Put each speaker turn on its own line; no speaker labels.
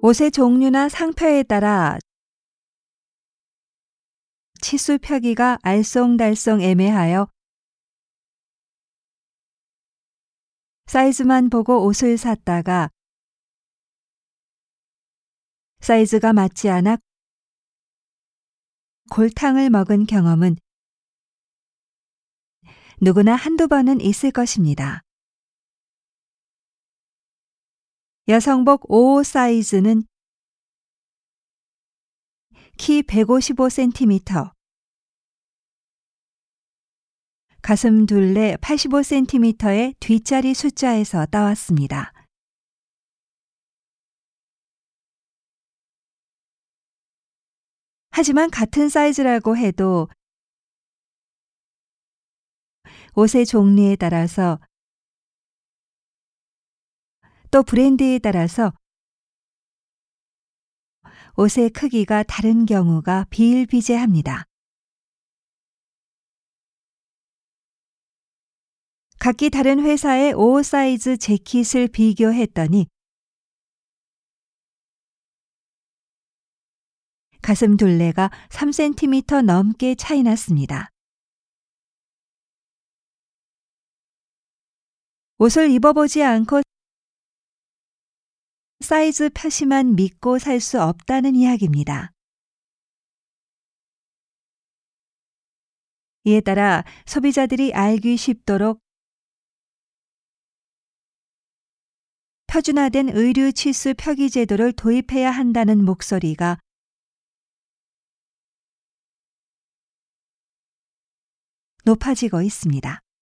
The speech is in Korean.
옷의 종류나 상표에 따라 치수 표기가 알쏭달쏭 애매하여 사이즈만 보고 옷을 샀다가 사이즈가 맞지 않아 골탕을 먹은 경험은 누구나 한두 번은 있을 것입니다. 여성복 5호 사이즈는 키 155cm, 가슴 둘레 85cm의 뒷자리 숫자에서 따왔습니다. 하지만 같은 사이즈라고 해도 옷의 종류에 따라서 또 브랜드에 따라서 옷의 크기가 다른 경우가 비일비재합니다. 각기 다른 회사의 5호 사이즈 재킷을 비교했더니 가슴 둘레가 3cm 넘게 차이 났습니다. 옷을 입어보지 않고 사이즈 표시만 믿고 살 수 없다는 이야기입니다. 이에 따라 소비자들이 알기 쉽도록 표준화된 의류 치수 표기 제도를 도입해야 한다는 목소리가 높아지고 있습니다.